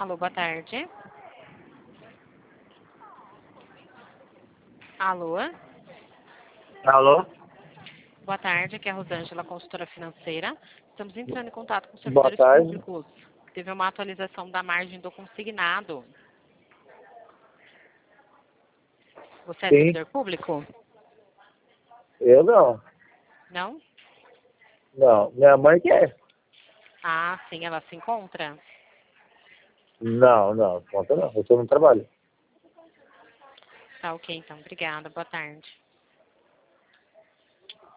Alô, boa tarde. Alô? Alô? Boa tarde, aqui é a Rosângela, consultora financeira. Estamos entrando em contato com Boa servidores tarde. públicos. Teve uma atualização da margem do consignado. Você é Sim. servidor público? Eu não. Não? Não. Minha mãe quer. Ah, sim, ela se encontra? Não. Conta não. Eu tô no trabalho. Tá ok, então. Obrigada. Boa tarde.